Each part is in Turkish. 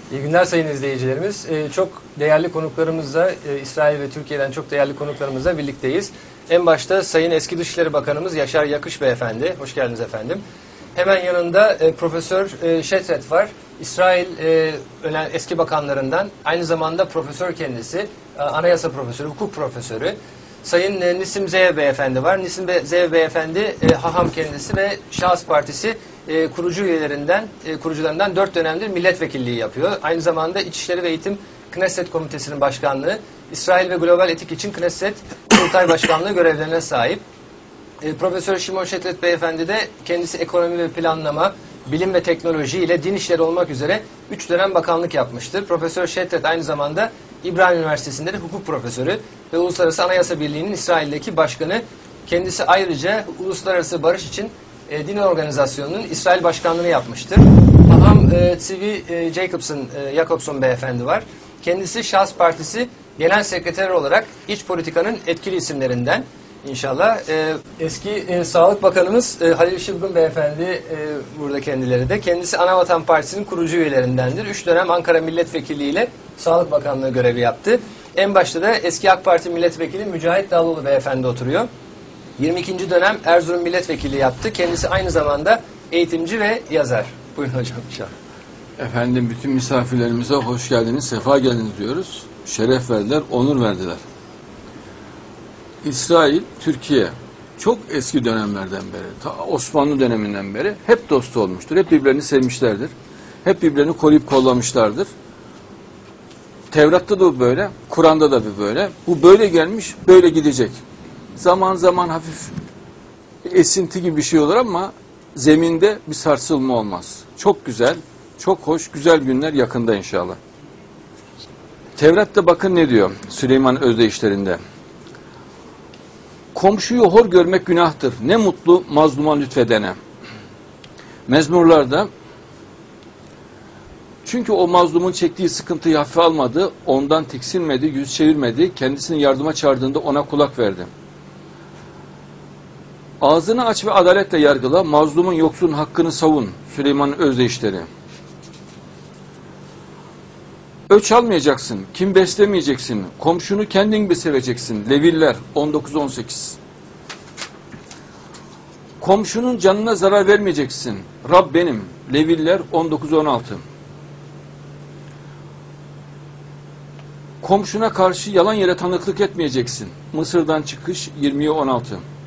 İyi günler sayın izleyicilerimiz. Çok değerli konuklarımızla, İsrail ve Türkiye'den çok değerli konuklarımızla birlikteyiz. En başta Sayın Eski Dışişleri Bakanımız Yaşar Yakış Beyefendi. Hoş geldiniz efendim. Hemen yanında Profesör Şetret var. İsrail eski bakanlarından, aynı zamanda profesör kendisi, anayasa profesörü, hukuk profesörü. Sayın Nisim Zeev Beyefendi var. Nisim Zeev Beyefendi haham kendisi ve Şahıs Partisi kurucularından 4 dönemdir milletvekilliği yapıyor. Aynı zamanda İçişleri ve Eğitim Knesset Komitesi'nin başkanlığı, İsrail ve Global Etik için Knesset Kurultay Başkanlığı görevlerine sahip. Profesör Şimon Şetret Beyefendi de kendisi ekonomi ve planlama, bilim ve teknoloji ile din işleri olmak üzere 3 dönem bakanlık yapmıştır. Profesör Şetret aynı zamanda İbrahim Üniversitesi'nde de hukuk profesörü ve Uluslararası Anayasa Birliği'nin İsrail'deki başkanı. Kendisi ayrıca Uluslararası Barış için Din Organizasyonu'nun İsrail Başkanlığı'nı yapmıştır. Haham Tzvi Jacobson Beyefendi var. Kendisi Şahıs Partisi Genel Sekreteri olarak iç politikanın etkili isimlerinden. İnşallah. Eski Sağlık Bakanımız Halil Şılgın Beyefendi burada kendileri de. Kendisi Anavatan Partisi'nin kurucu üyelerindendir. 3 dönem Ankara Milletvekili ile Sağlık Bakanlığı görevi yaptı. En başta da eski AK Parti Milletvekili Mücahit Dağlıoğlu Beyefendi oturuyor. 22. dönem Erzurum Milletvekili yaptı. Kendisi aynı zamanda eğitimci ve yazar. Buyurun hocam inşallah. Efendim bütün misafirlerimize hoş geldiniz, sefa geldiniz diyoruz. Şeref verdiler, onur verdiler. İsrail, Türkiye çok eski dönemlerden beri, ta Osmanlı döneminden beri hep dostu olmuştur. Hep birbirlerini sevmişlerdir. Hep birbirlerini koruyup kollamışlardır. Tevrat'ta da böyle, Kur'an'da da böyle. Bu böyle gelmiş, böyle gidecek. Zaman zaman hafif esinti gibi bir şey olur ama zeminde bir sarsılma olmaz. Çok güzel, çok hoş, güzel günler yakında inşallah. Tevrat'ta bakın ne diyor Süleyman Özdeyişlerinde. Komşuyu hor görmek günahtır. Ne mutlu mazluma lütfedene. Mezmurlarda çünkü o mazlumun çektiği sıkıntıyı hafife almadı, ondan tiksinmedi, yüz çevirmedi, kendisini yardıma çağırdığında ona kulak verdi. Ağzını aç ve adaletle yargıla, mazlumun yoksulun hakkını savun. Süleyman'ın özdeyişleri. Öç almayacaksın, kim beslemeyeceksin, komşunu kendin gibi seveceksin. Leviller 19-18. Komşunun canına zarar vermeyeceksin. Rab benim. Leviller 19-16. Komşuna karşı yalan yere tanıklık etmeyeceksin. Mısır'dan çıkış 20-16.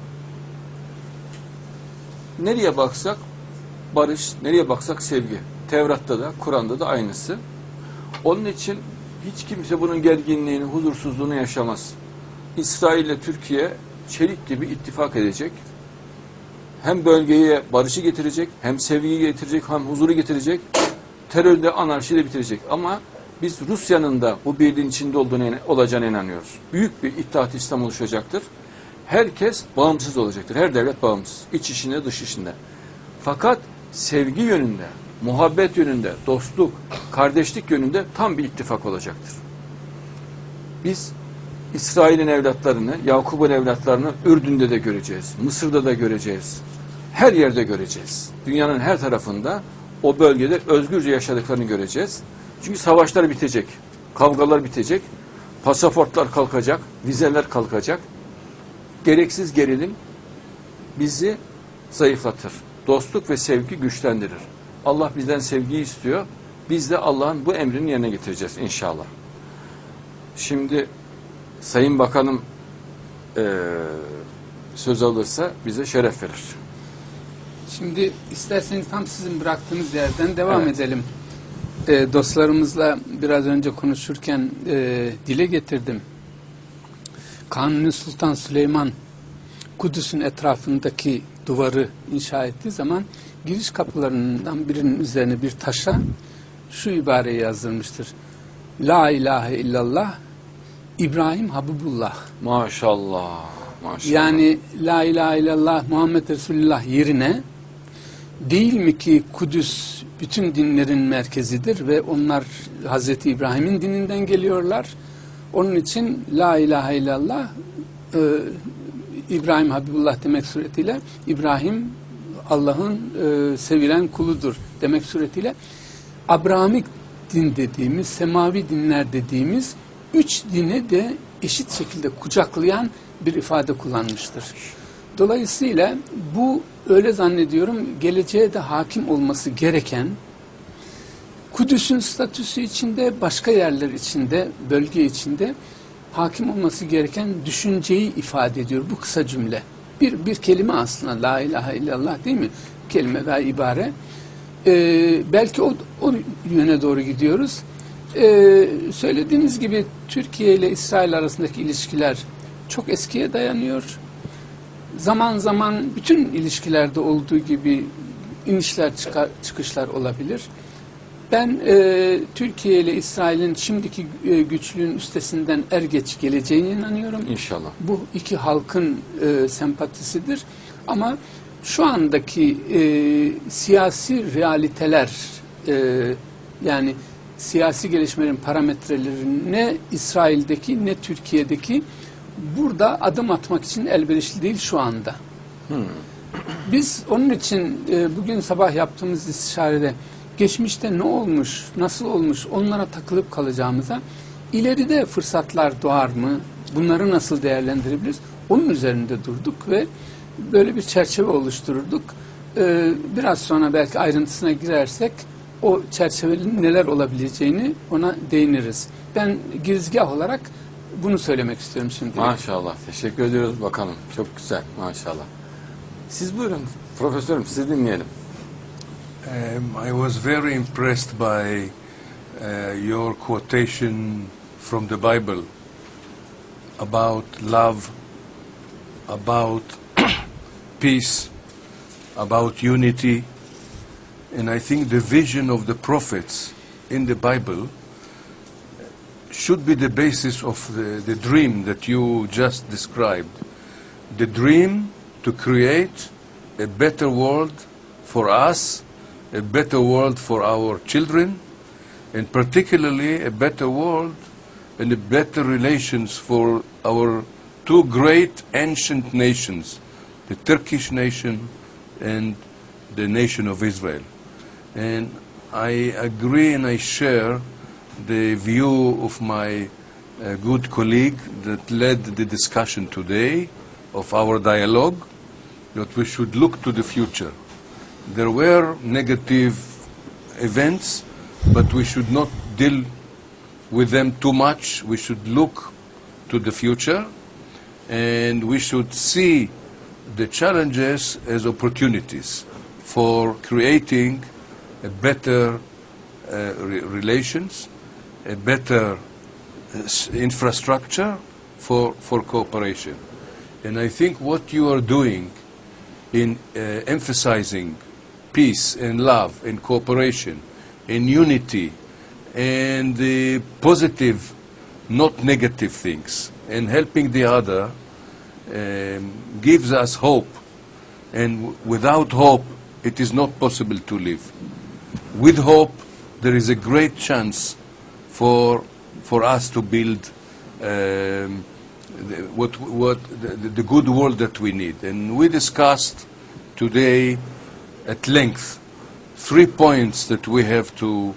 Nereye baksak barış, nereye baksak sevgi. Tevrat'ta da, Kur'an'da da aynısı. Onun için hiç kimse bunun gerginliğini, huzursuzluğunu yaşamaz. İsrail ile Türkiye çelik gibi ittifak edecek. Hem bölgeye barışı getirecek, hem sevgiyi getirecek, hem huzuru getirecek. Terörü de, anarşiyi de bitirecek. Ama biz Rusya'nın da bu birliğin içinde olacağına inanıyoruz. Büyük bir İttihat-ı İslam oluşacaktır. Herkes bağımsız olacaktır. Her devlet bağımsız. İç işinde, dış işinde. Fakat sevgi yönünde, muhabbet yönünde, dostluk, kardeşlik yönünde tam bir ittifak olacaktır. Biz İsrail'in evlatlarını, Yakup'un evlatlarını Ürdün'de de göreceğiz. Mısır'da da göreceğiz. Her yerde göreceğiz. Dünyanın her tarafında o bölgede özgürce yaşadıklarını göreceğiz. Çünkü savaşlar bitecek, kavgalar bitecek, pasaportlar kalkacak, vizeler kalkacak. Gereksiz gerilim bizi zayıflatır. Dostluk ve sevgi güçlendirir. Allah bizden sevgiyi istiyor. Biz de Allah'ın bu emrini yerine getireceğiz inşallah. Şimdi Sayın Bakanım söz alırsa bize şeref verir. Şimdi isterseniz tam sizin bıraktığınız yerden devam edelim. Dostlarımızla biraz önce konuşurken dile getirdim. Kanuni Sultan Süleyman Kudüs'ün etrafındaki duvarı inşa ettiği zaman giriş kapılarından birinin üzerine bir taşa şu ibareyi yazdırmıştır. La ilahe illallah İbrahim Habibullah. Maşallah. Maşallah. Yani La ilahe illallah Muhammed Resulullah yerine değil mi ki Kudüs bütün dinlerin merkezidir ve onlar Hazreti İbrahim'in dininden geliyorlar. Onun için La ilahe illallah İbrahim Habibullah demek suretiyle İbrahim Allah'ın sevilen kuludur demek suretiyle Abrahamik din dediğimiz, semavi dinler dediğimiz 3 dine de eşit şekilde kucaklayan bir ifade kullanmıştır. Dolayısıyla bu, öyle zannediyorum, geleceğe de hakim olması gereken, Kudüs'ün statüsü içinde, başka yerler içinde, bölge içinde hakim olması gereken düşünceyi ifade ediyor bu kısa cümle. Bir kelime aslında, la ilahe illallah, değil mi? Kelime ve ibare. Belki o yöne doğru gidiyoruz. Söylediğiniz gibi Türkiye ile İsrail arasındaki ilişkiler çok eskiye dayanıyor. Zaman zaman bütün ilişkilerde olduğu gibi inişler çıkışlar olabilir. Ben Türkiye ile İsrail'in şimdiki güçlüğün üstesinden er geç geleceğine inanıyorum. İnşallah. Bu iki halkın sempatisidir. Ama şu andaki siyasi realiteler, yani siyasi gelişmelerin parametreleri ne İsrail'deki ne Türkiye'deki burada adım atmak için elverişli değil şu anda. Biz onun için bugün sabah yaptığımız istişarede geçmişte ne olmuş, nasıl olmuş, onlara takılıp kalacağımıza, ileride fırsatlar doğar mı, bunları nasıl değerlendirebiliriz, onun üzerinde durduk ve böyle bir çerçeve oluşturduk. Biraz sonra belki ayrıntısına girersek o çerçevenin neler olabileceğini ona değiniriz. Ben girizgah olarak bunu söylemek istiyorum şimdi. Maşallah. Teşekkür ediyoruz bakanım. Çok güzel. Maşallah. Siz buyurun. Profesörüm, sizi dinleyelim. I was very impressed by your quotation from the Bible about love, about peace, about unity. And I think the vision of the prophets in the Bible should be the basis of the dream that you just described. The dream to create a better world for us, a better world for our children, and particularly a better world and a better relations for our two great ancient nations, the Turkish nation and the nation of Israel. And I agree and I share the view of my good colleague that led the discussion today, of our dialogue, that we should look to the future. There were negative events, but we should not deal with them too much. We should look to the future, and we should see the challenges as opportunities for creating a better relations, a better infrastructure for cooperation. And I think what you are doing in emphasizing peace and love and cooperation and unity and the positive, not negative things, and helping the other gives us hope. And without hope, it is not possible to live. With hope, there is a great chance for us to build the good world that we need. And we discussed today at length 3 points that we have to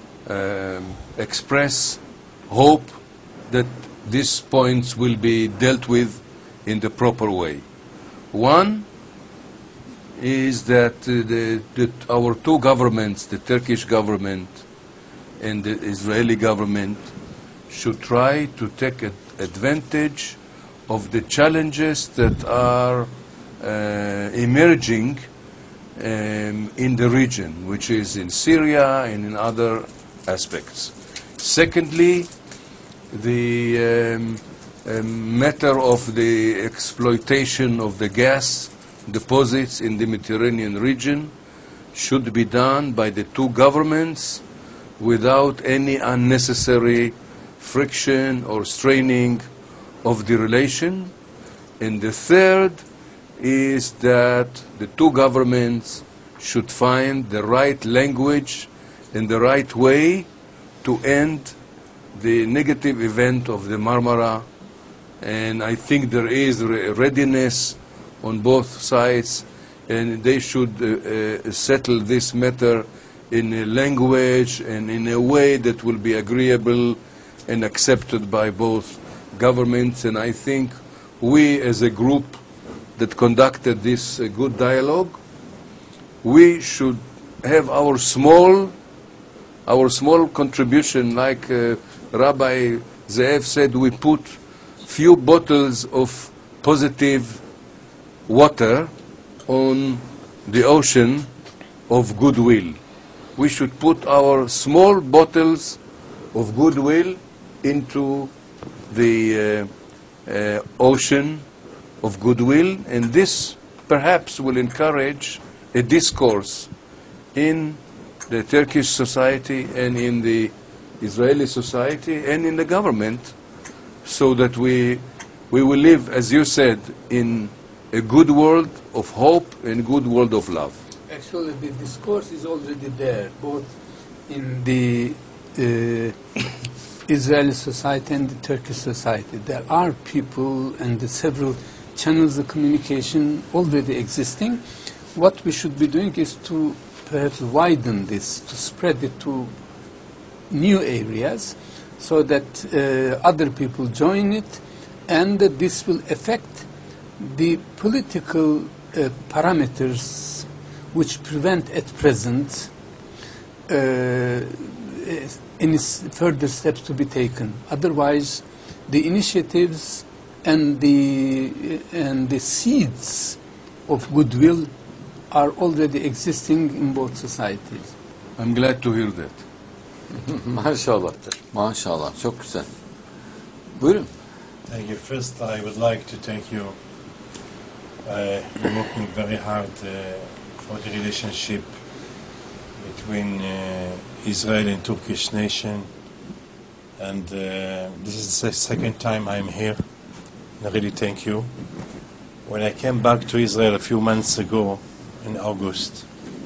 express hope that these points will be dealt with in the proper way. One is that our two governments, the Turkish government and the Israeli government, should try to take advantage of the challenges that are emerging in the region, which is in Syria and in other aspects. Secondly, the matter of the exploitation of the gas deposits in the Mediterranean region should be done by the two governments without any unnecessary friction or straining of the relation. And the third is that the two governments should find the right language and the right way to end the negative event of the Marmara. And I think there is readiness on both sides, and they should settle this matter in a language and in a way that will be agreeable and accepted by both governments. And I think we, as a group that conducted this good dialogue, we should have our small contribution. Like Rabbi Ze'ev said, we put few bottles of positive water on the ocean of goodwill. We should put our small bottles of goodwill into the ocean of goodwill, and this perhaps will encourage a discourse in the Turkish society and in the Israeli society and in the government, so that we will live, as you said, in a good world of hope and a good world of love. Actually, the discourse is already there, both in the Israeli society and the Turkish society. There are people and the several channels of communication already existing. What we should be doing is to perhaps widen this, to spread it to new areas, so that other people join it, and that this will affect the political parameters which prevent at present any further steps to be taken. Otherwise, the initiatives and the seeds of goodwill are already existing in both societies. I'm glad to hear that. Maşallah. Maşallah. Çok güzel. Buyurun. Thank you. First, I would like to thank you. You're working very hard for the relationship between Israel and Turkish nation, and this is the second time I'm here. I really thank you. When I came back to Israel a few months ago in August,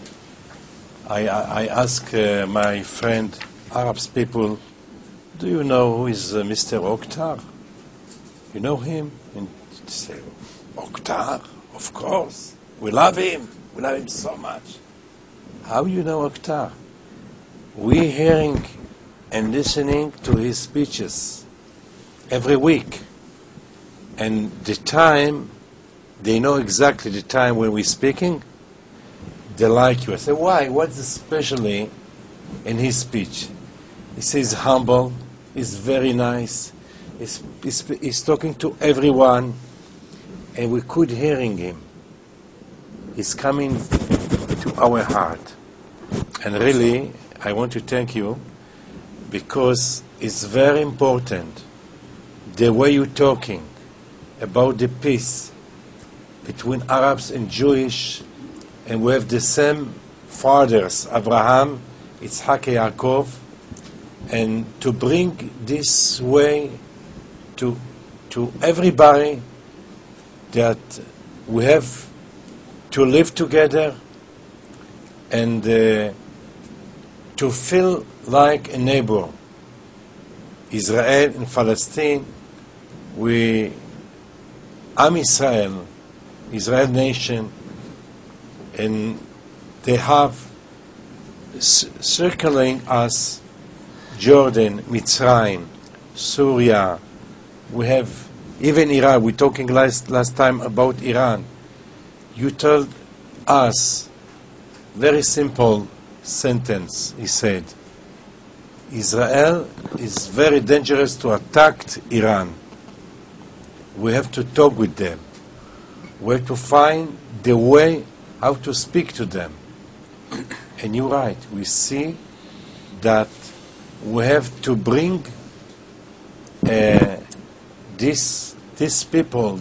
I asked my friend, Arab people, do you know who is Mr. Oktar? You know him? And they say, Oktar? Of course. We love him. We love him so much. How you know Oktar? We're hearing and listening to his speeches every week. And the time, they know exactly the time when we're speaking. They like you. I say, why? What's especially in his speech? He says humble. He's very nice. He's talking to everyone, and we could hearing him. He's coming to our heart. And really, I want to thank you, because it's very important the way you're talking about the peace between Arabs and Jewish, and we have the same fathers, Abraham, Yitzhak, Yaakov, and to bring this way to everybody, that we have to live together and to feel like a neighbor. Israel and Palestine, Am Israel, Israel nation, and they have circling us Jordan, Mitzrayim, Syria. We have even Iran. We're talking last time about Iran. You told us very simple sentence. He said, Israel is very dangerous to attack Iran. We have to talk with them. We have to find the way how to speak to them. And you're right. We see that we have to bring these people.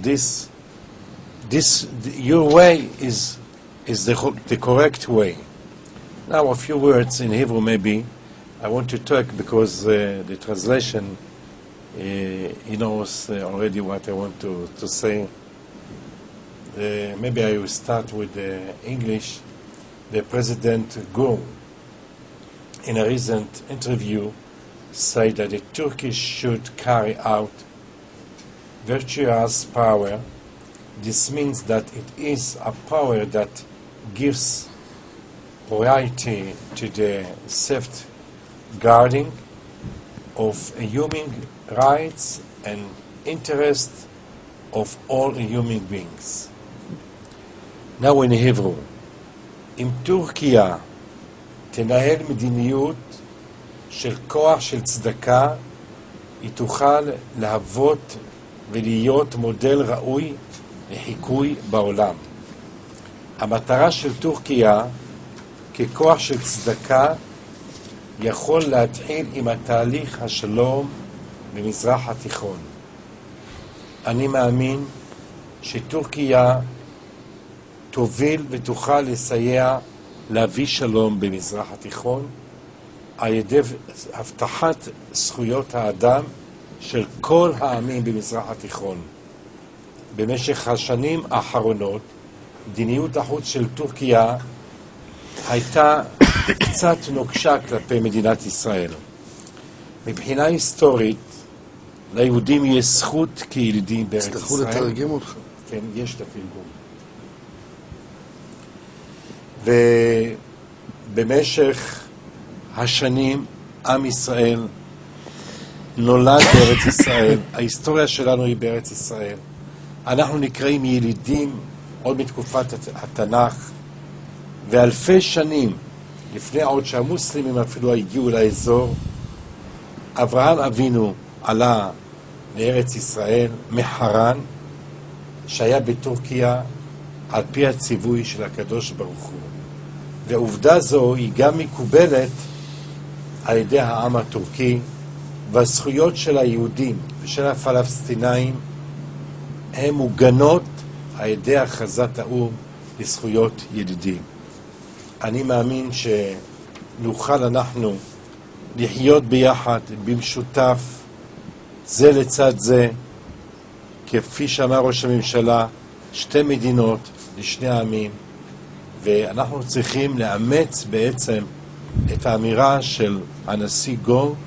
Your way is the correct way. Now, a few words in Hebrew, maybe. I want to talk because the translation, he knows already what I want to say. Maybe I will start with English. The President Gül, in a recent interview, said that the Turkish should carry out virtuous power. This means that it is a power that gives priority to the safeguarding of human rights and interest of all human beings. Now in Hebrew, אם טורקיה תנהל מדיניות של כוח של צדקה, היא תוכל להוות ולהיות מודל ראוי לחיקוי בעולם. המטרה של טורקיה ככוח של צדקה יכול להתחיל עם התהליך השלום במזרח התיכון. אני מאמין שטורקיה תוביל ותוכל לסייע להביא שלום במזרח התיכון על ידי הבטחת זכויות האדם של כל העמים במזרח התיכון. במשך השנים האחרונות מדיניות החוץ של טורקיה הייתה קצת נוקשה כלפי מדינת ישראל. מבחינה היסטורית, ליהודים יש זכות כילידים בארץ ישראל. תצטרכו לתרגם אותך. כן, יש את התרגום. ובמשך השנים עם ישראל נולד בארץ ישראל. ההיסטוריה שלנו היא בארץ ישראל. אנחנו נקראים ילידים עוד מתקופת התנ"ך, ואלפי שנים לפני עוד שהמוסלמים אפילו הגיעו לאזור, אברהם אבינו עלה לארץ ישראל מחרן, שהיה בטורקיה על פי הציווי של הקדוש ברוך הוא. ועובדה זו היא גם מקובלת על ידי העם הטורקי, והזכויות של היהודים ושל הפלסטינאים הן מוגנות על ידי הכרזת האו"ם לזכויות ילידים. אני מאמין שנוכל אנחנו לחיות ביחד, במשותף, זה לצד זה, כפי שאמר ראש הממשלה, שתי מדינות לשני העמים, ואנחנו צריכים לאמץ בעצם את האמירה של הנשיא גור,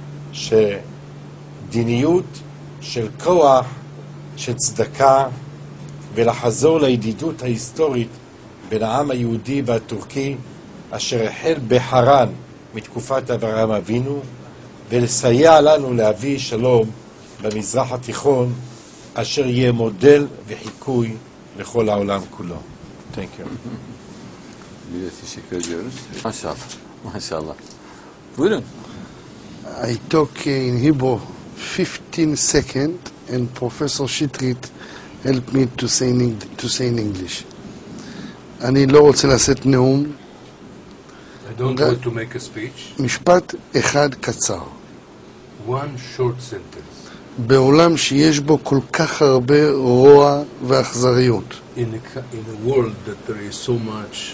שמדיניות של כוח, של צדקה, ולחזור לידידות ההיסטורית בין העם היהודי והטורקי, אשר החל בחרן מתקופת אברהם אבינו, ולסייע לנו להביא שלום במזרח התיכון, אשר יהיה מודל וחיקוי לכל העולם כולו. Thank you. Biz teşekkür ediyoruz. Maşallah. Maşallah. Buyurun. I talk in Hebrew 15 seconds and Professor Shitrit helped me to say in English. אני לא רוצה לשאת נאום. I don't want to make a speech. משפט אחד קצר. One short sentence. בעולם שיש בו כל כך הרבה רוע ואכזריות. In a world that there is so much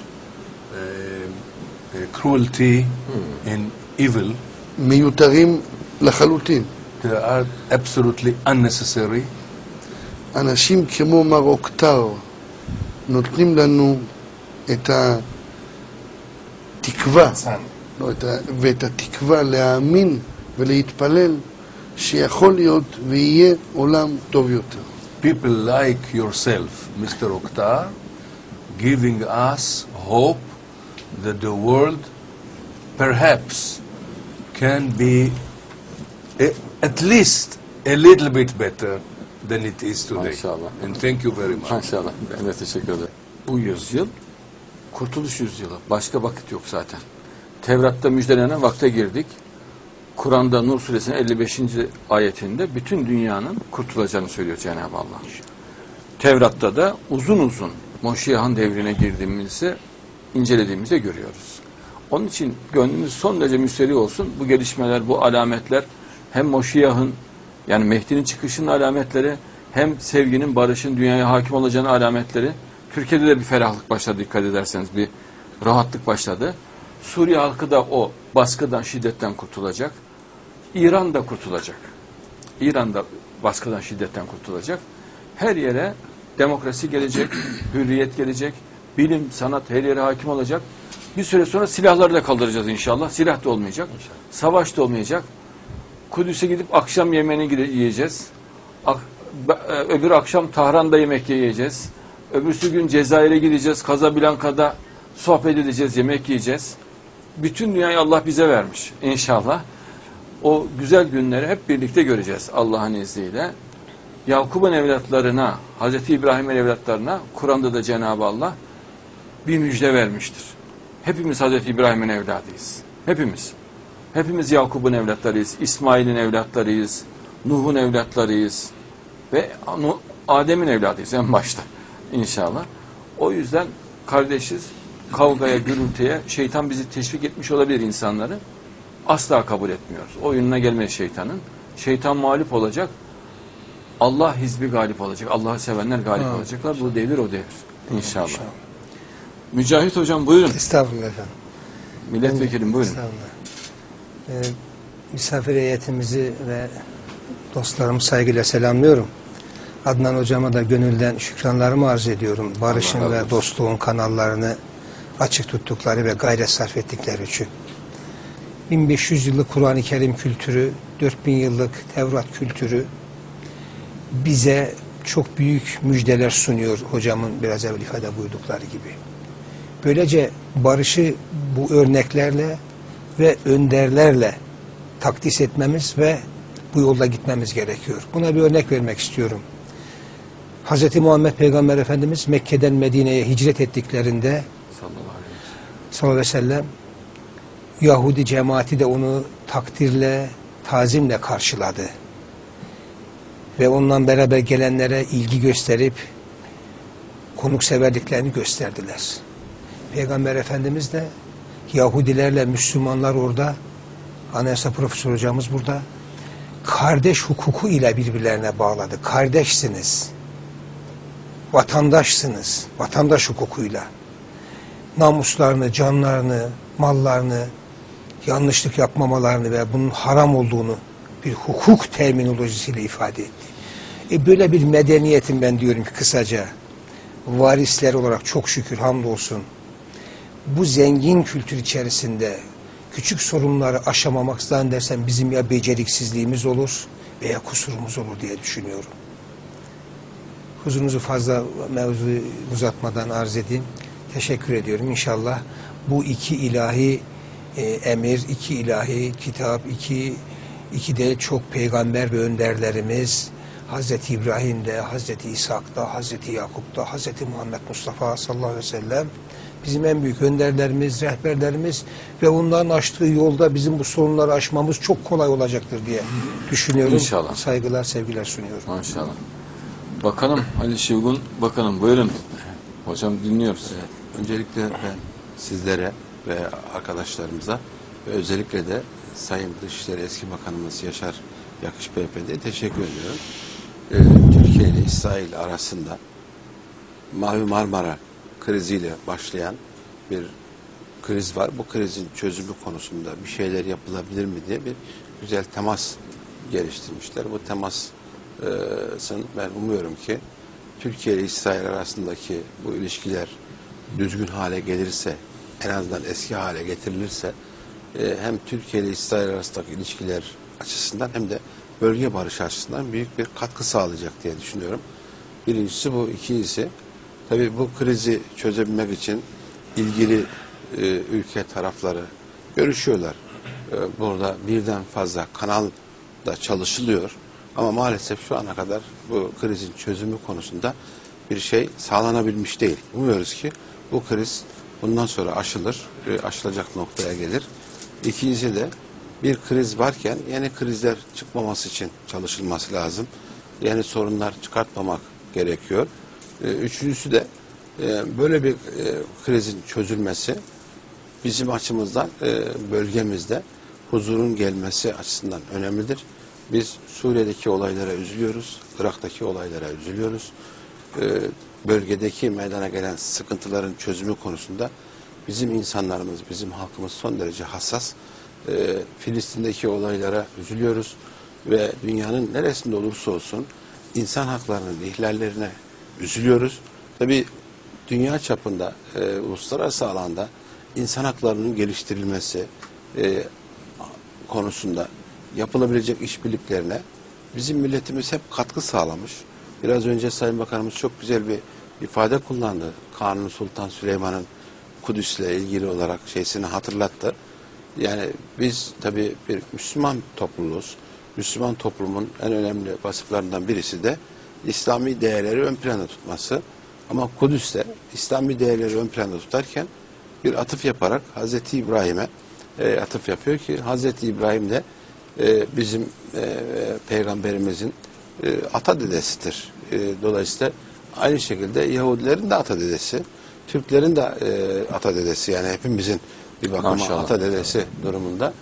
cruelty and evil, מיותרים לחלוטין. they are absolutely unnecessary. אנשים כמו מר אוקטר נותנים לנו את התקווה, ואת התקווה להאמין ולהתפלל שיכול להיות ויהיה עולם טוב יותר. People like yourself, Mr. Oktar, giving us hope that the world perhaps can be at least a little bit better than it is today. Maşallah. And thank you very much. Maşallah. Ben de teşekkür ederim. Bu yüzyıl Kurtuluş Yüzyılı. Başka vakit yok zaten. Tevrat'ta müjdelenen vakte girdik. Kur'an'da Nur Suresinin 55. ayetinde bütün dünyanın kurtulacağını söylüyor Cenab-ı Allah. Tevrat'ta da uzun uzun Moşiyah'ın devrine girdiğimizi, incelediğimizi görüyoruz. Onun için gönlünüz son derece müsterih olsun. Bu gelişmeler, bu alametler hem Moşiyah'ın, yani Mehdi'nin çıkışının alametleri, hem sevginin, barışın dünyaya hakim olacağının alametleri. Türkiye'de de bir ferahlık başladı, dikkat ederseniz bir rahatlık başladı. Suriye halkı da o baskıdan, şiddetten kurtulacak. İran da kurtulacak. İran da baskıdan, şiddetten kurtulacak. Her yere demokrasi gelecek, hürriyet gelecek, bilim, sanat her yere hakim olacak. Bir süre sonra silahları da kaldıracağız inşallah. Silah da olmayacak, savaş da olmayacak. Kudüs'e gidip akşam yemeğini yiyeceğiz. Öbür akşam Tahran'da yemek yiyeceğiz. Öbürsü gün Cezayir'e gideceğiz. Casablanca'da sohbet edeceğiz, yemek yiyeceğiz. Bütün dünyayı Allah bize vermiş inşallah. O güzel günleri hep birlikte göreceğiz Allah'ın izniyle. Yakup'un evlatlarına, Hazreti İbrahim'in evlatlarına Kur'an'da da Cenab-ı Allah bir müjde vermiştir. Hepimiz Hazreti İbrahim'in evladıyız. Hepimiz. Hepimiz Yakup'un evlatlarıyız, İsmail'in evlatlarıyız, Nuh'un evlatlarıyız ve Adem'in evladıyız en başta inşallah. O yüzden kardeşiz, kavgaya, gürültüye şeytan bizi teşvik etmiş olabilir insanları. Asla kabul etmiyoruz. Oyununa gelmez şeytanın. Şeytan mağlup olacak. Allah hizbi galip olacak. Allah'ı sevenler galip olacaklar. Bu devir o devir. İnşallah. Mücahit hocam buyurun. Estağfurullah efendim. Milletvekilim buyurun. Estağfurullah. Misafir heyetimizi ve dostlarımı saygıyla selamlıyorum. Adnan hocama da gönülden şükranlarımı arz ediyorum. Barışın ve dostluğun kanallarını açık tuttukları ve gayret sarf ettikleri için. 1500 yıllık Kur'an-ı Kerim kültürü, 4000 yıllık Tevrat kültürü bize çok büyük müjdeler sunuyor hocamın biraz evvel ifade buyurdukları gibi. Böylece barışı bu örneklerle ve önderlerle takdis etmemiz ve bu yolda gitmemiz gerekiyor. Buna bir örnek vermek istiyorum. Hz. Muhammed Peygamber Efendimiz Mekke'den Medine'ye hicret ettiklerinde sallallahu aleyhi ve sellem Yahudi cemaati de onu takdirle, tazimle karşıladı. Ve ondan beraber gelenlere ilgi gösterip konukseverliklerini gösterdiler. Peygamber Efendimiz de Yahudilerle Müslümanlar orada, Anayasa Profesör hocamız burada, kardeş hukuku ile birbirlerine bağladı. Kardeşsiniz, vatandaşsınız, vatandaş hukukuyla. Namuslarını, canlarını, mallarını, yanlışlık yapmamalarını ve bunun haram olduğunu bir hukuk terminolojisiyle ifade etti. Böyle bir medeniyetin ben diyorum ki kısaca varisler olarak çok şükür hamdolsun bu zengin kültür içerisinde küçük sorunları aşamamak zannedersem bizim ya beceriksizliğimiz olur veya kusurumuz olur diye düşünüyorum. Huzurunuzu fazla mevzuyu uzatmadan arz edeyim. Teşekkür ediyorum. İnşallah bu iki ilahi emir, iki ilahi kitap, iki de çok peygamber ve önderlerimiz Hazreti İbrahim'de, Hazreti İshak'ta, Hazreti Yakup'ta, Hazreti Muhammed Mustafa sallallahu aleyhi ve sellem bizim en büyük önderlerimiz, rehberlerimiz ve onların açtığı yolda bizim bu sorunları aşmamız çok kolay olacaktır diye düşünüyorum. İnşallah. Saygılar, sevgiler sunuyorum. Maşallah. Bakanım Halil Şivgun, bakanım buyurun. Hocam dinliyoruz. Evet, öncelikle ben sizlere ve arkadaşlarımıza ve özellikle de Sayın Dışişleri Eski Bakanımız Yaşar Yakış Beyefendi'ye teşekkür ediyorum. Türkiye ile İsrail arasında Mavi Marmara kriziyle başlayan bir kriz var. Bu krizin çözümü konusunda bir şeyler yapılabilir mi diye bir güzel temas geliştirmişler. Bu temasın ben umuyorum ki Türkiye ile İsrail arasındaki bu ilişkiler düzgün hale gelirse, en azından eski hale getirilirse hem Türkiye ile İsrail arasındaki ilişkiler açısından hem de bölge barışı açısından büyük bir katkı sağlayacak diye düşünüyorum. Birincisi bu. İkincisi tabii bu krizi çözebilmek için ilgili ülke tarafları görüşüyorlar. Burada birden fazla kanal da çalışılıyor. Ama maalesef şu ana kadar bu krizin çözümü konusunda bir şey sağlanabilmiş değil. Umuyoruz ki bu kriz bundan sonra aşılır, aşılacak noktaya gelir. İkincisi de bir kriz varken yeni krizler çıkmaması için çalışılması lazım. Yeni sorunlar çıkartmamak gerekiyor. Üçüncüsü de böyle bir krizin çözülmesi bizim açımızdan bölgemizde huzurun gelmesi açısından önemlidir. Biz Suriye'deki olaylara üzülüyoruz, Irak'taki olaylara üzülüyoruz. Bölgedeki meydana gelen sıkıntıların çözümü konusunda bizim insanlarımız, bizim halkımız son derece hassas. Filistin'deki olaylara üzülüyoruz ve dünyanın neresinde olursa olsun insan haklarının ihlallerine üzülüyoruz. Tabii dünya çapında, uluslararası alanda insan haklarının geliştirilmesi konusunda yapılabilecek işbirliklerine bizim milletimiz hep katkı sağlamış. Biraz önce Sayın Bakanımız çok güzel bir ifade kullandı. Kanuni Sultan Süleyman'ın Kudüs'le ilgili olarak şeysini hatırlattı. Yani biz tabii bir Müslüman topluluğuz. Müslüman toplumun en önemli vasıflarından birisi de İslami değerleri ön planda tutması. Ama Kudüs'te İslami değerleri ön planda tutarken bir atıf yaparak Hazreti İbrahim'e atıf yapıyor ki Hazreti İbrahim de bizim peygamberimizin ata dedesidir. Dolayısıyla aynı şekilde Yahudilerin de ata dedesi, Türklerin de ata dedesi, yani hepimizin bir bakıma Maşallah. ata dedesi durumunda.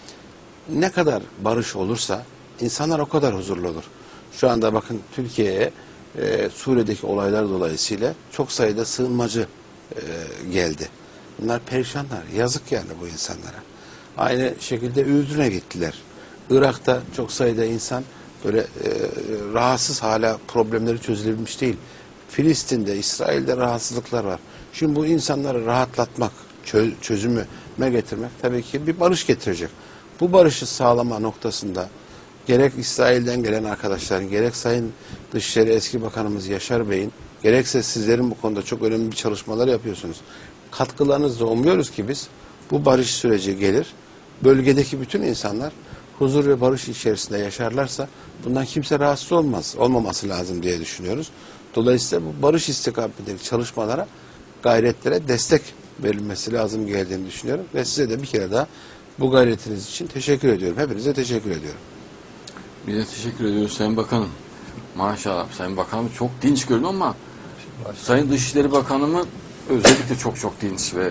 Ne kadar barış olursa insanlar o kadar huzurlu olur. Şu anda bakın Türkiye'ye Suriye'deki olaylar dolayısıyla çok sayıda sığınmacı geldi. Bunlar perişanlar. Yazık yani bu insanlara. Aynı şekilde Ürdün'e gittiler. Irak'ta çok sayıda insan böyle rahatsız, hala problemleri çözülebilmiş değil. Filistin'de, İsrail'de rahatsızlıklar var. Şimdi bu insanları rahatlatmak, çözüme getirmek tabii ki bir barış getirecek. Bu barışı sağlama noktasında gerek İsrail'den gelen arkadaşların, gerek Sayın Dışişleri Eski Bakanımız Yaşar Bey'in, gerekse sizlerin bu konuda çok önemli bir çalışmalar yapıyorsunuz. Katkılarınızla umuyoruz ki biz bu barış süreci gelir. Bölgedeki bütün insanlar huzur ve barış içerisinde yaşarlarsa bundan kimse rahatsız olmaması lazım diye düşünüyoruz. Dolayısıyla bu barış istikametindeki çalışmalara, gayretlere destek verilmesi lazım geldiğini düşünüyorum. Ve size de bir kere daha bu gayretiniz için teşekkür ediyorum. Hepinize teşekkür ediyorum. Biz de teşekkür ediyoruz Sayın Bakanım. Maşallah Sayın Bakanım çok dinç gördüm ama Sayın Dışişleri Bakanımı özellikle çok dinç ve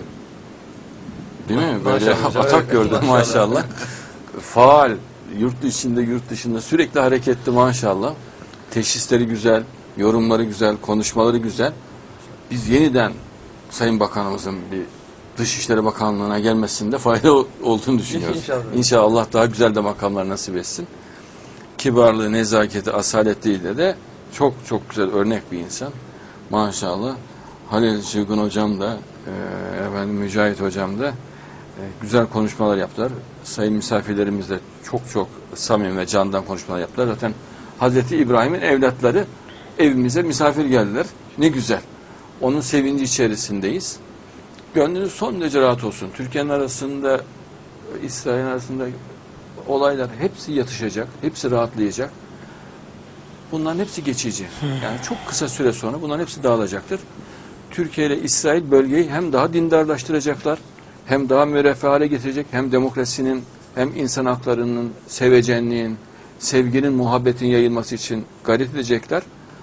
değil mi? Böyle Maşallah, atak evet, gördüm maşallah. Faal, yurt içinde yurt dışında sürekli hareketli maşallah. Teşhisleri güzel, yorumları güzel, konuşmaları güzel. Biz yeniden Sayın Bakanımızın bir Dışişleri Bakanlığı'na gelmesinde fayda olduğunu düşünüyoruz. İnşallah. İnşallah Allah daha güzel de makamlar nasip etsin. Kibarlığı, nezaketi, asaletliğiyle de çok güzel örnek bir insan. Maşallah. Halil Çılgın hocam da Mücahit hocam da güzel konuşmalar yaptılar. Sayın misafirlerimiz de çok samimi ve candan konuşmalar yaptılar. Zaten Hazreti İbrahim'in evlatları evimize misafir geldiler. Ne güzel. Onun sevinci içerisindeyiz. Gönlünüz son derece rahat olsun. Türkiye'nin arasında, İsrail'in arasında olaylar hepsi yatışacak, hepsi rahatlayacak. Bunların hepsi geçici. Yani çok kısa süre sonra bunların hepsi dağılacaktır. Türkiye ile İsrail bölgeyi hem daha dindarlaştıracaklar, hem daha müreffeh hale getirecek, hem demokrasinin, hem insan haklarının, sevecenliğin, sevginin, muhabbetin yayılması için gayret edecekler.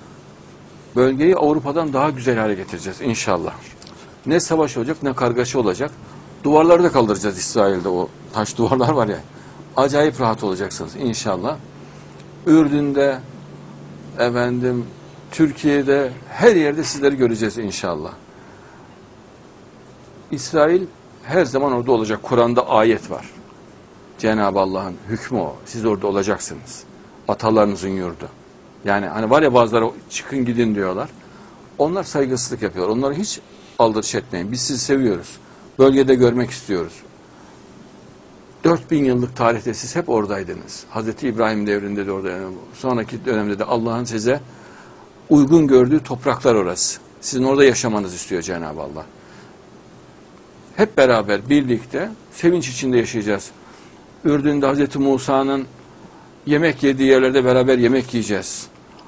Bölgeyi Avrupa'dan daha güzel hale getireceğiz inşallah. Ne savaş olacak, ne kargaşa olacak. Duvarları da kaldıracağız İsrail'de, o taş duvarlar var ya. Acayip rahat olacaksınız inşallah. Ürdün'de, Türkiye'de, her yerde sizleri göreceğiz inşallah. İsrail her zaman orada olacak. Kur'an'da ayet var. Cenab-ı Allah'ın hükmü o. Siz orada olacaksınız. Atalarınızın yurdu. Yani hani var ya bazıları çıkın gidin diyorlar. Onlar saygısızlık yapıyorlar. Onları hiç aldırış etmeyin. Biz sizi seviyoruz. Bölgede görmek istiyoruz. 4000 yıllık tarihte siz hep oradaydınız. Hazreti İbrahim devrinde de oradaydınız. Sonraki dönemde de Allah'ın size uygun gördüğü topraklar orası. Sizin orada yaşamanızı istiyor Cenab-ı Allah. Hep beraber birlikte sevinç içinde yaşayacağız. Ürdün'de Hazreti Musa'nın yemek yediği yerlerde beraber yemek yiyeceğiz.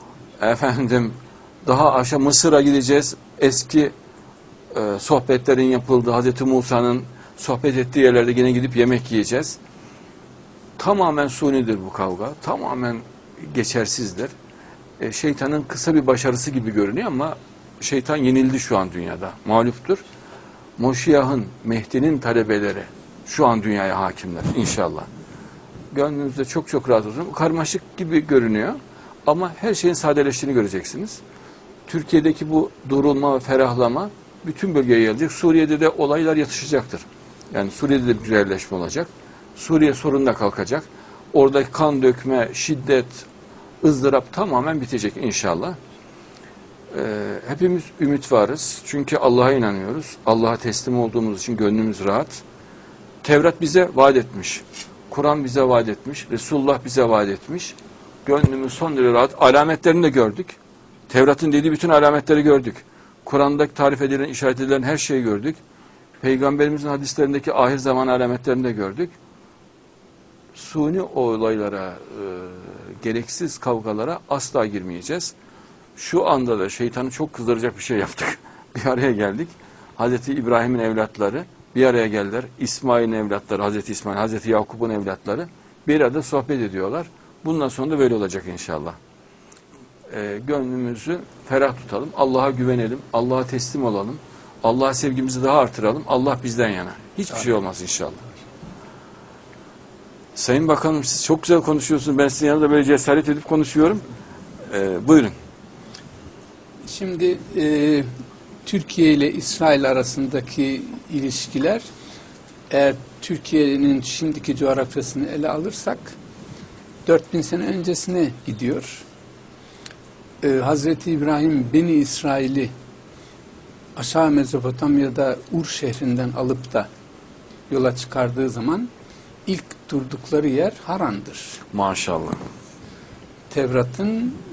Daha aşağı Mısır'a gideceğiz. Eski sohbetlerin yapıldığı, Hazreti Musa'nın sohbet ettiği yerlerde yine gidip yemek yiyeceğiz. Tamamen sunidir bu kavga. Tamamen geçersizdir. Şeytanın kısa bir başarısı gibi görünüyor ama şeytan yenildi şu an dünyada. Mağluptur. Moşiyah'ın, Mehdi'nin talebeleri şu an dünyaya hakimler inşallah. Gönlünüzde çok rahat olsun. Karmaşık gibi görünüyor ama her şeyin sadeleştiğini göreceksiniz. Türkiye'deki bu durulma ve ferahlama bütün bölgeye gelecek. Suriye'de de olaylar yatışacaktır. Yani Suriye'de de bir güzelleşme olacak. Suriye sorun da kalkacak. Oradaki kan dökme, şiddet, ızdırap tamamen bitecek inşallah. Hepimiz ümit varız. Çünkü Allah'a inanıyoruz. Allah'a teslim olduğumuz için gönlümüz rahat. Tevrat bize vaat etmiş. Kur'an bize vaat etmiş. Resulullah bize vaat etmiş. Gönlümüz son derece rahat. Alametlerini de gördük. Tevrat'ın dediği bütün alametleri gördük. Kur'an'da tarif edilen, işaret edilen her şeyi gördük. Peygamberimizin hadislerindeki ahir zaman alametlerini de gördük. Suni olaylara, gereksiz kavgalara asla girmeyeceğiz. Şu anda da şeytanı çok kızdıracak bir şey yaptık. Bir araya geldik. Hazreti İbrahim'in evlatları bir araya geldiler. İsmail'in evlatları, Hazreti İsmail, Hazreti Yakup'un evlatları bir arada sohbet ediyorlar. Bundan sonra da böyle olacak inşallah. Gönlümüzü ferah tutalım. Allah'a güvenelim. Allah'a teslim olalım. Allah'a sevgimizi daha artıralım. Allah bizden yana. Hiçbir şey olmaz inşallah. Sayın Bakanım, siz çok güzel konuşuyorsunuz. Ben sizin yanında böyle cesaret edip konuşuyorum. Buyurun. Şimdi Türkiye ile İsrail arasındaki ilişkiler, eğer Türkiye'nin şimdiki coğrafyasını ele alırsak 4000 sene öncesine gidiyor. Hazreti İbrahim Beni İsrail'i aşağı Mezopotamya'da Ur şehrinden alıp da yola çıkardığı zaman ilk durdukları yer Haran'dır. Maşallah. Tevrat'ın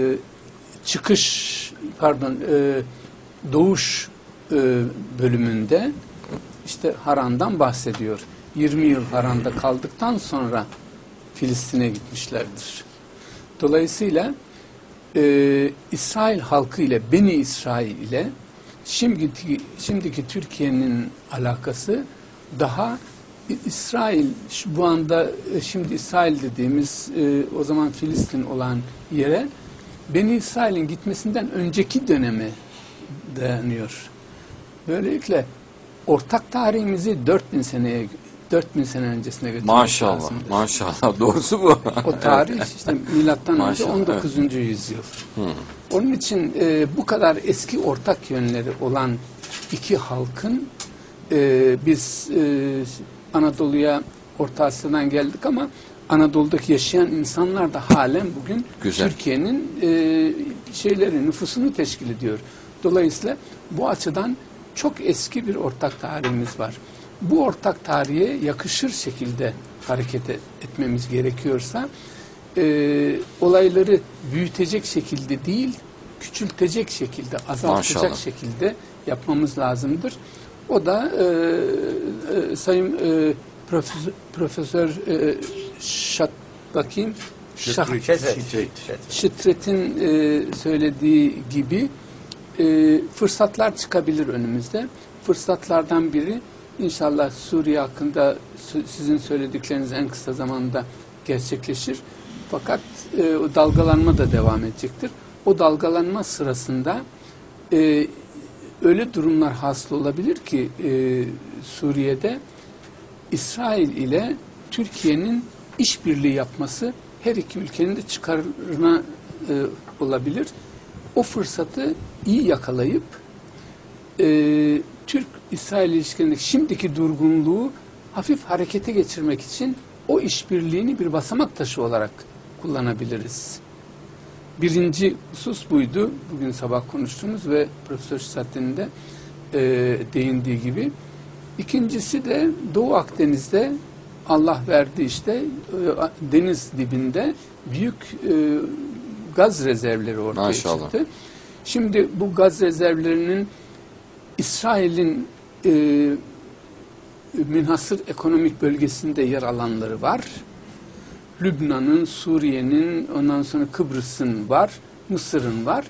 doğuş bölümünde işte Haran'dan bahsediyor. 20 yıl Haran'da kaldıktan sonra Filistin'e gitmişlerdir. Dolayısıyla İsrail halkı ile, Beni İsrail ile şimdiki Türkiye'nin alakası daha İsrail, bu anda şimdi İsrail dediğimiz o zaman Filistin olan yere Beni İsrail'in gitmesinden önceki döneme dayanıyor. Böylelikle ortak tarihimizi 4000 sene öncesine götürmek maşallah, lazımdır. maşallah. Doğrusu bu. O tarih işte milattan önce 19. yüzyıl. Onun için bu kadar eski ortak yönleri olan iki halkın biz Anadolu'ya, Orta Asya'dan geldik ama Anadolu'daki yaşayan insanlar da halen bugün Türkiye'nin nüfusunu teşkil ediyor. Dolayısıyla bu açıdan çok eski bir ortak tarihimiz var. Bu ortak tarihe yakışır şekilde hareket etmemiz gerekiyorsa olayları büyütecek şekilde değil, küçültecek şekilde, azaltacak şekilde yapmamız lazımdır. O da Sayın Profesör Şitret'in söylediği gibi fırsatlar çıkabilir önümüzde. Fırsatlardan biri inşallah Suriye hakkında sizin söyledikleriniz en kısa zamanda gerçekleşir. Fakat o dalgalanma da devam edecektir. O dalgalanma sırasında öyle durumlar hasıl olabilir ki Suriye'de İsrail ile Türkiye'nin işbirliği yapması her iki ülkenin de çıkarına olabilir. O fırsatı iyi yakalayıp Türk-İsrail ilişkilerindeki şimdiki durgunluğu hafif harekete geçirmek için o işbirliğini bir basamak taşı olarak kullanabiliriz. Birinci husus buydu. Bugün sabah konuştuğumuz ve Profesör Şitret'in de değindiği gibi. İkincisi de Doğu Akdeniz'de Allah verdi işte deniz dibinde büyük gaz rezervleri ortaya çıktı. Şimdi bu gaz rezervlerinin İsrail'in münhasır ekonomik bölgesinde yer alanları var. Lübnan'ın, Suriye'nin, ondan sonra Kıbrıs'ın var, Mısır'ın var.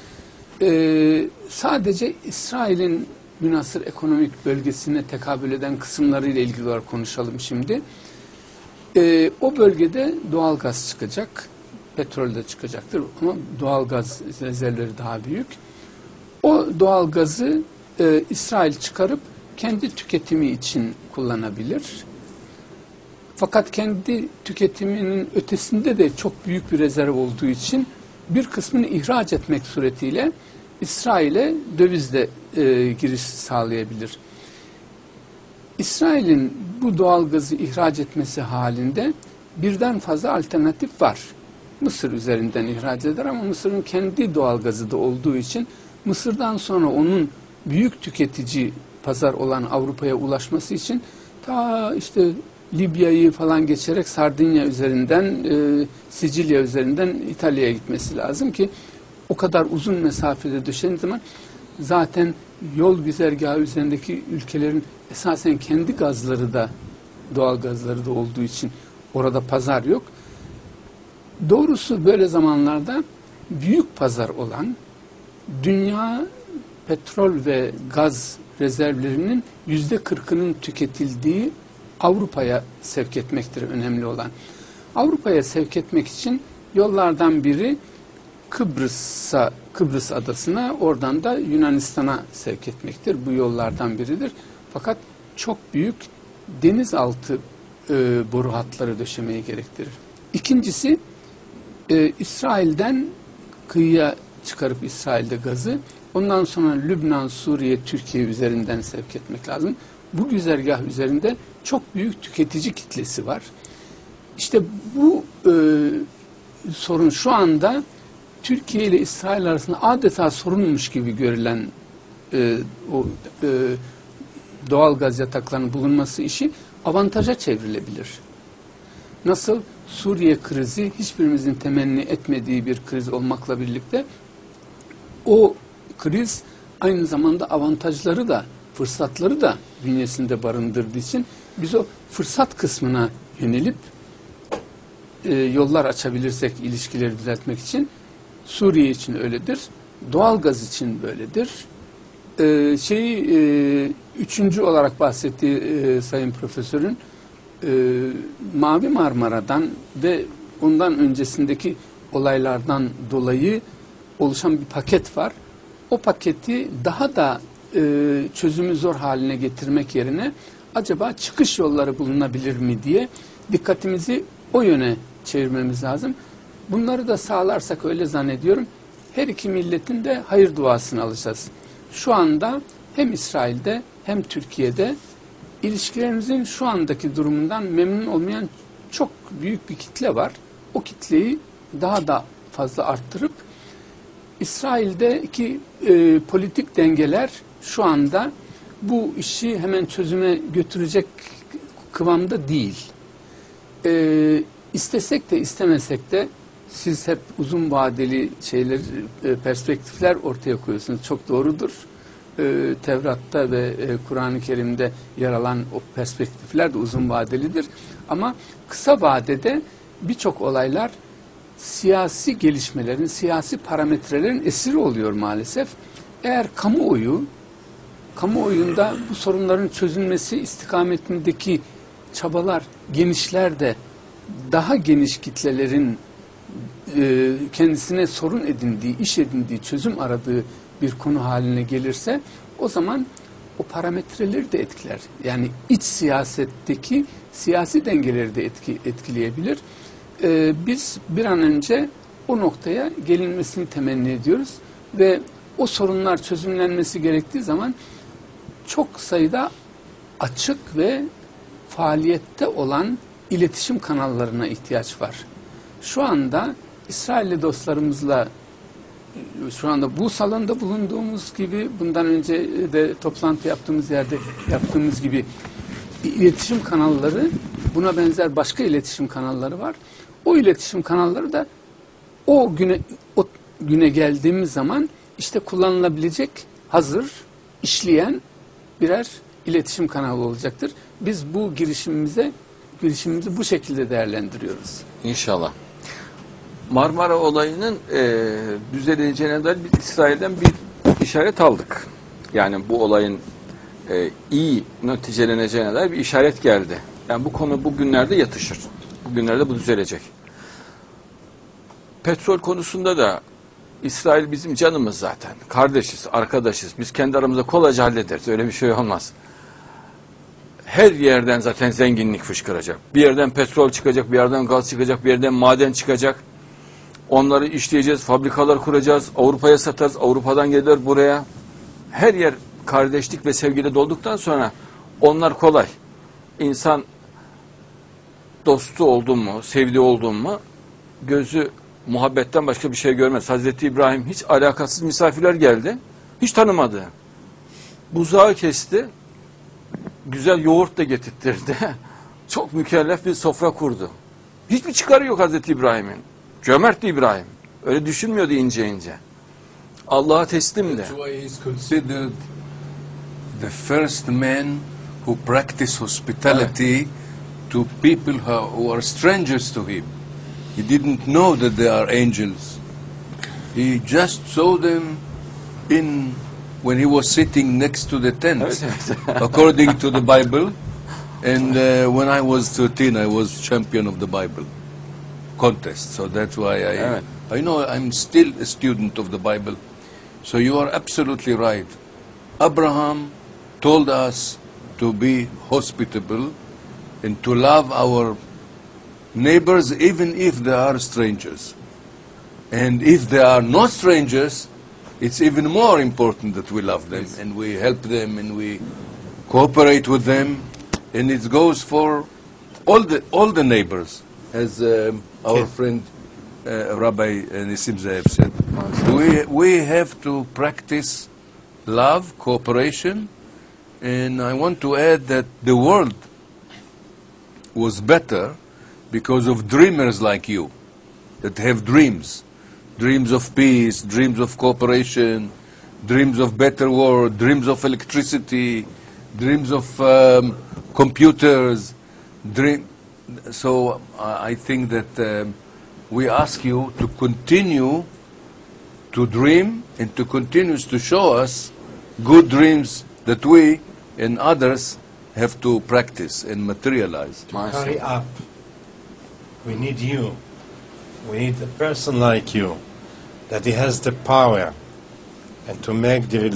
Sadece İsrail'in münhasır ekonomik bölgesine tekabül eden kısımlarıyla ilgili olarak konuşalım şimdi. O bölgede doğal gaz çıkacak, petrol de çıkacaktır ama doğal gaz rezervleri daha büyük. O doğal gazı İsrail çıkarıp kendi tüketimi için kullanabilir. Fakat kendi tüketiminin ötesinde de çok büyük bir rezerv olduğu için bir kısmını ihraç etmek suretiyle İsrail'e dövizle giriş sağlayabilir. İsrail'in bu doğalgazı ihraç etmesi halinde birden fazla alternatif var. Mısır üzerinden ihraç eder ama Mısır'ın kendi doğalgazı da olduğu için Mısır'dan sonra onun büyük tüketici pazar olan Avrupa'ya ulaşması için ta işte Libya'yı falan geçerek Sardinya üzerinden, Sicilya üzerinden İtalya'ya gitmesi lazım ki o kadar uzun mesafede düşen zaman zaten yol güzergahı üzerindeki ülkelerin esasen kendi gazları da, doğal gazları da olduğu için orada pazar yok. Doğrusu böyle zamanlarda büyük pazar olan dünya petrol ve gaz rezervlerinin %40'ının tüketildiği Avrupa'ya sevk etmektir önemli olan. Avrupa'ya sevk etmek için yollardan biri Kıbrıs adasına, oradan da Yunanistan'a sevk etmektir. Bu yollardan biridir. Fakat çok büyük denizaltı boru hatları döşemeyi gerektirir. İkincisi, İsrail'den kıyıya çıkarıp İsrail'de gazı, ondan sonra Lübnan, Suriye, Türkiye üzerinden sevk etmek lazım. Bu güzergah üzerinde çok büyük tüketici kitlesi var. İşte bu sorun şu anda Türkiye ile İsrail arasında adeta sorunmuş gibi görülen doğal gaz yataklarının bulunması işi avantaja çevrilebilir. Nasıl Suriye krizi hiçbirimizin temenni etmediği bir kriz olmakla birlikte o kriz aynı zamanda avantajları da fırsatları da bünyesinde barındırdığı için biz o fırsat kısmına yönelip yollar açabilirsek ilişkileri düzeltmek için, Suriye için öyledir, doğalgaz için böyledir. Üçüncü olarak bahsettiği Sayın Profesör'ün Mavi Marmara'dan ve ondan öncesindeki olaylardan dolayı oluşan bir paket var. O paketi daha da çözümü zor haline getirmek yerine acaba çıkış yolları bulunabilir mi diye dikkatimizi o yöne çevirmemiz lazım. Bunları da sağlarsak öyle zannediyorum her iki milletin de hayır duasını alacağız. Şu anda hem İsrail'de hem Türkiye'de ilişkilerimizin şu andaki durumundan memnun olmayan çok büyük bir kitle var. O kitleyi daha da fazla arttırıp İsrail'deki politik dengeler şu anda bu işi hemen çözüme götürecek kıvamda değil. İstesek de istemesek de siz hep uzun vadeli perspektifler ortaya koyuyorsunuz. Çok doğrudur. Tevrat'ta ve Kur'an-ı Kerim'de yer alan o perspektifler de uzun vadelidir. Ama kısa vadede birçok olaylar siyasi gelişmelerin, siyasi parametrelerin esiri oluyor maalesef. Eğer kamuoyunda bu sorunların çözülmesi istikametindeki çabalar genişler de daha geniş kitlelerin kendisine sorun edindiği, iş edindiği, çözüm aradığı bir konu haline gelirse o zaman o parametreleri de etkiler. Yani iç siyasetteki siyasi dengeleri de etkileyebilir. Biz bir an önce o noktaya gelinmesini temenni ediyoruz ve o sorunlar çözümlenmesi gerektiği zaman çok sayıda açık ve faaliyette olan iletişim kanallarına ihtiyaç var. Şu anda İsrailli dostlarımızla şu anda bu salonda bulunduğumuz gibi, bundan önce de toplantı yaptığımız yerde yaptığımız gibi iletişim kanalları, buna benzer başka iletişim kanalları var. O iletişim kanalları da o güne geldiğimiz zaman işte kullanılabilecek, hazır, işleyen birer iletişim kanalı olacaktır. Biz bu girişimimizi bu şekilde değerlendiriyoruz. İnşallah. Marmara olayının düzeleceğine dair biz İsrail'den bir işaret aldık. Yani bu olayın iyi neticeleneceğine dair bir işaret geldi. Yani bu konu bugünlerde yatışır. Bugünlerde bu düzelecek. Petrol konusunda da İsrail bizim canımız zaten. Kardeşiz, arkadaşız. Biz kendi aramızda kolayca hallederiz. Öyle bir şey olmaz. Her yerden zaten zenginlik fışkıracak. Bir yerden petrol çıkacak, bir yerden gaz çıkacak, bir yerden maden çıkacak. Onları işleyeceğiz, fabrikalar kuracağız, Avrupa'ya satarız, Avrupa'dan gelir buraya. Her yer kardeşlik ve sevgiyle dolduktan sonra onlar kolay. İnsan dostu oldun mu, sevdiği oldun mu gözü muhabbetten başka bir şey görmez. Hazreti İbrahim hiç alakasız misafirler geldi, hiç tanımadı. Buzağı kesti, güzel yoğurt da getirtirdi. Çok mükellef bir sofra kurdu. Hiçbir çıkarı yok Hazreti İbrahim'in. Cömertti İbrahim. Öyle düşünmüyordu ince ince. Allah'a teslimdi. That's why he is considered the first man who practiced hospitality to people who are strangers to him. He didn't know that they are angels. He just saw them when he was sitting next to the tent, according to the Bible. And when I was 13, I was champion of the Bible contest. So that's why I know I'm still a student of the Bible. So you are absolutely right. Abraham told us to be hospitable and to love our neighbors even if they are strangers. And if they are not strangers, it's even more important that we love them and we help them and we cooperate with them. And it goes for all the neighbors, as our friend Rabbi Nissim Ze'ev said. We have to practice love, cooperation, and I want to add that the world was better because of dreamers like you that have dreams of peace, dreams of cooperation, dreams of better world, dreams of electricity, dreams of computers. So I think that we ask you to continue to dream and to continue to show us good dreams that we and others have to practice and materialize. Hurry up. We need you. We need a person like you, that he has the power and to make the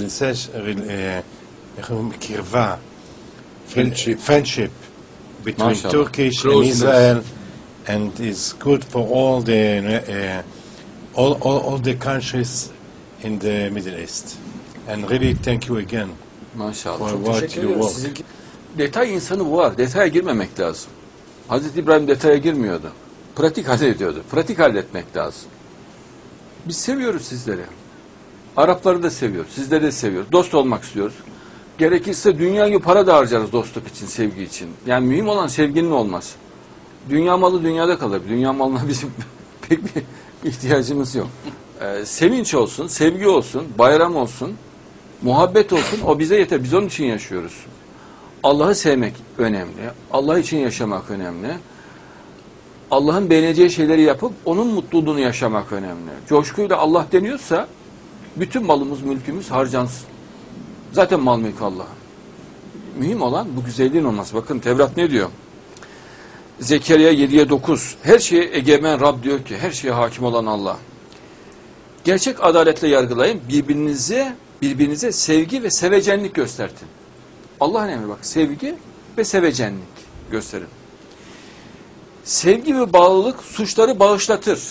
friendship between Turkish and Israel, and is good for all the countries in the Middle East. And really thank you again Maşallah. for Çok what teşekkür you ediyoruz. work. Detay insanı var. Detaya girmemek lazım. Hazreti İbrahim detaya girmiyordu. Pratik hallediyordu. Pratik halletmek lazım. Biz seviyoruz sizleri. Arapları da seviyoruz. Sizleri de seviyoruz. Dost olmak istiyoruz. Gerekirse dünya gibi para da harcarız dostluk için, sevgi için. Yani mühim olan sevginin olması. Dünya malı dünyada kalır. Dünya malına bizim pek bir ihtiyacımız yok. Sevinç olsun, sevgi olsun, bayram olsun, muhabbet olsun, o bize yeter. Biz onun için yaşıyoruz. Allah'ı sevmek önemli. Allah için yaşamak önemli. Allah'ın beğeneceği şeyleri yapıp onun mutluluğunu yaşamak önemli. Coşkuyla Allah deniyorsa bütün malımız, mülkümüz harcansın. Zaten mal mülk Allah. Mühim olan bu güzelliğin olması. Bakın Tevrat ne diyor? Zekeriya 7'ye 9. Her şeye egemen Rab diyor ki, her şeye hakim olan Allah. Gerçek adaletle yargılayın, birbirinize sevgi ve sevecenlik göstertin. Allah'ın emri bak, sevgi ve sevecenlik gösterin. Sevgi ve bağlılık suçları bağışlatır.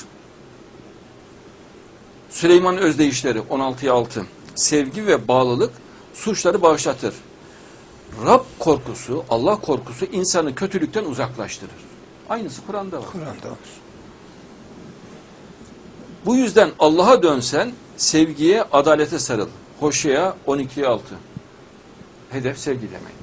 Süleyman Özdeyişleri 16'ya 6. Sevgi ve bağlılık suçları bağışlatır. Rab korkusu, Allah korkusu insanı kötülükten uzaklaştırır. Aynısı Kur'an'da var. Kur'an'da var. Bu yüzden Allah'a dönsen sevgiye, adalete sarıl. Hoşeya 12'ye 6. Hedef sevgi demek.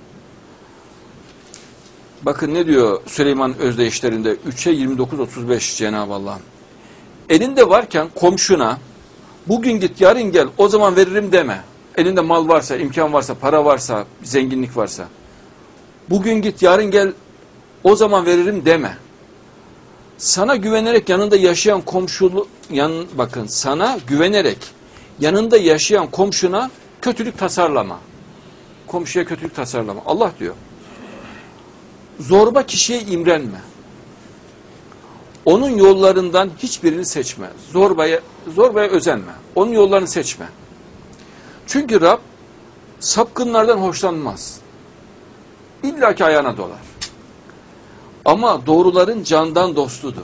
Bakın ne diyor Süleyman Özdeyişlerinde 3'e 29-35 Cenab-ı Allah. Elinde varken komşuna bugün git yarın gel o zaman veririm deme. Elinde mal varsa, imkan varsa, para varsa, zenginlik varsa. Bugün git yarın gel o zaman veririm deme. Sana güvenerek yanında yaşayan bakın sana güvenerek yanında yaşayan komşuna kötülük tasarlama. Komşuya kötülük tasarlama. Allah diyor. Zorba kişiye imrenme. Onun yollarından hiçbirini seçme. Zorbaya özenme. Onun yollarını seçme. Çünkü Rab sapkınlardan hoşlanmaz. İlla ki ayağına dolar. Ama doğruların candan dostudur.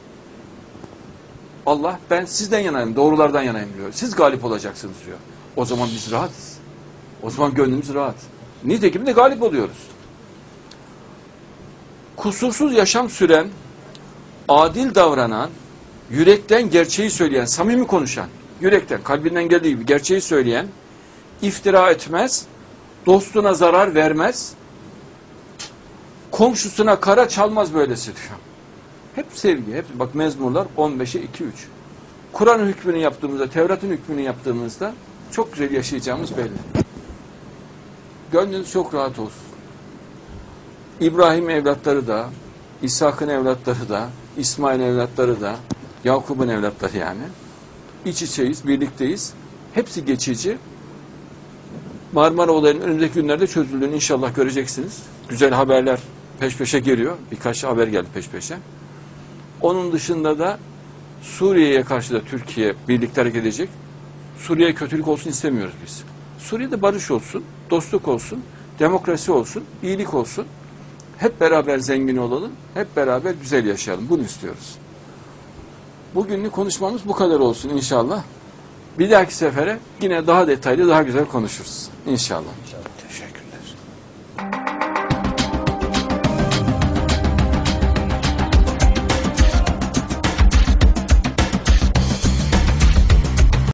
Allah ben sizden yanayım, doğrulardan yanayım diyor. Siz galip olacaksınız diyor. O zaman biz rahatız. O zaman gönlümüz rahat. Nitekim de galip oluyoruz. Kusursuz yaşam süren, adil davranan, yürekten gerçeği söyleyen, samimi konuşan, yürekten, kalbinden geldiği gibi gerçeği söyleyen, iftira etmez, dostuna zarar vermez, komşusuna kara çalmaz böylesi diyor. Hep sevgi, hep bak Mezmurlar 15'e 2-3. Kur'an hükmünü yaptığımızda, Tevrat'ın hükmünü yaptığımızda çok güzel yaşayacağımız belli. Gönlünüz çok rahat olsun. İbrahim evlatları da, İshak'ın evlatları da, İsmail evlatları da, Yakup'un evlatları yani. İç içeyiz, birlikteyiz. Hepsi geçici. Marmara olayının önümüzdeki günlerde çözüldüğünü inşallah göreceksiniz. Güzel haberler peş peşe geliyor. Birkaç haber geldi peş peşe. Onun dışında da Suriye'ye karşı da Türkiye birlikte hareket edecek. Suriye'ye kötülük olsun istemiyoruz biz. Suriye'de barış olsun, dostluk olsun, demokrasi olsun, iyilik olsun. Hep beraber zengin olalım, hep beraber güzel yaşayalım. Bunu istiyoruz. Bugünlük konuşmamız bu kadar olsun inşallah. Bir dahaki sefere yine daha detaylı, daha güzel konuşuruz. İnşallah.